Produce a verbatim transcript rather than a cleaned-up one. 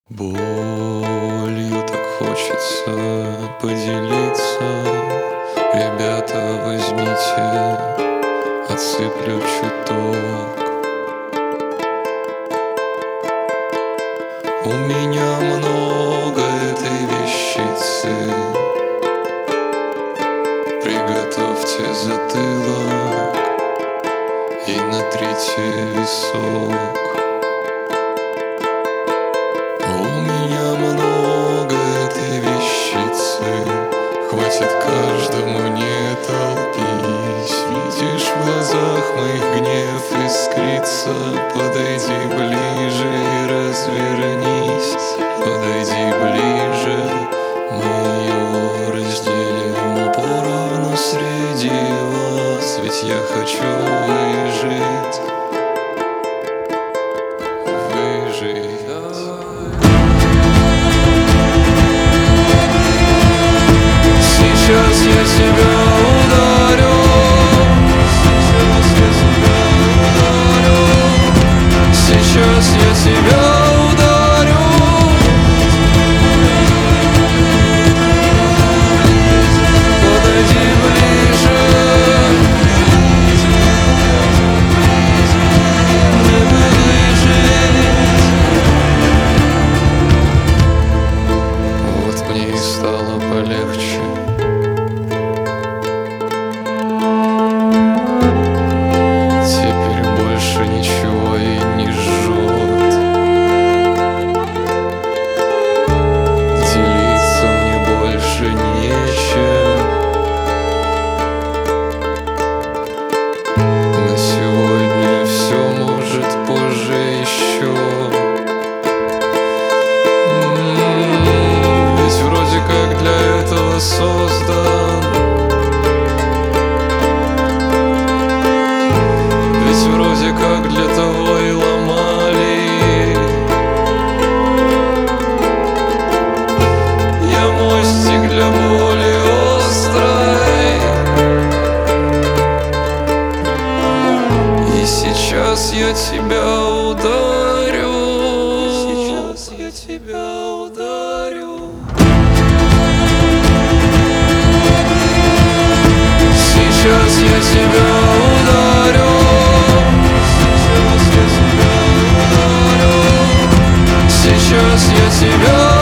Болью так хочется поделиться. Ребята, возьмите, отсыплю чуток. У меня много этой вещицы. Приготовьте затылок и натрите висок. У меня много этой вещицы, хватит каждому, не толпись. Видишь в глазах моих гнев искрится. Подойди ближе и развернись. Подойди ближе, мы ее разделим поровну среди вас. Ведь я хочу выжить, выжить. Сейчас я тебя ударю, сейчас я тебя ударю, сейчас я тебя ударю. Подойди ближе, не выжить. Вот мне и стало полегче. Ничего и не жжет. Делиться мне больше нечем. На сегодня все, может, позже еще. М-м-м, ведь вроде как для этого создан. Ведь вроде как для того и ломали. Я мостик для боли острой. И сейчас я тебя ударю. Сейчас я тебя ударю. Сейчас я тебя ударю. Сейчас я тебя